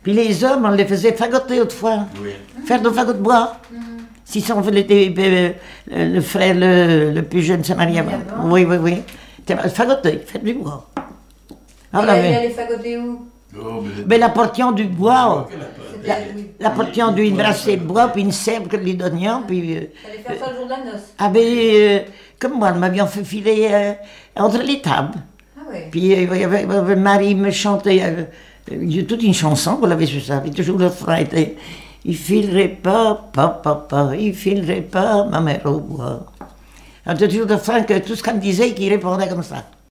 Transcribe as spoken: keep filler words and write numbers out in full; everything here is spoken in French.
Puis les hommes, on les faisait fagoter autrefois. Oui. Faire de fagots de bois. Mm. Si on voulait euh, le frère le, le plus jeune samarien. Oui, oui, oui. Fagoter, faire du bois. Ah, il allait fagoter où? Oh, mais ben, l'apportion du bois, la, l'apportion d'une brassée de bois, puis une sève que lui donnions, puis... Euh, fallait faire ça le jour de la noce. Ah ben, euh, comme moi, nous m'avions fait filer euh, entre les tables. Ah oui. Puis euh, il y avait, avait Marie me chantait, euh, il y a toute une chanson, vous l'avez su ça, puis toujours le frein était « Il filerait pas, papa, papa, il filerait pas ma mère au bois ». Alors toujours le frein que tout ce qu'elle me disait, qu'il répondait comme ça.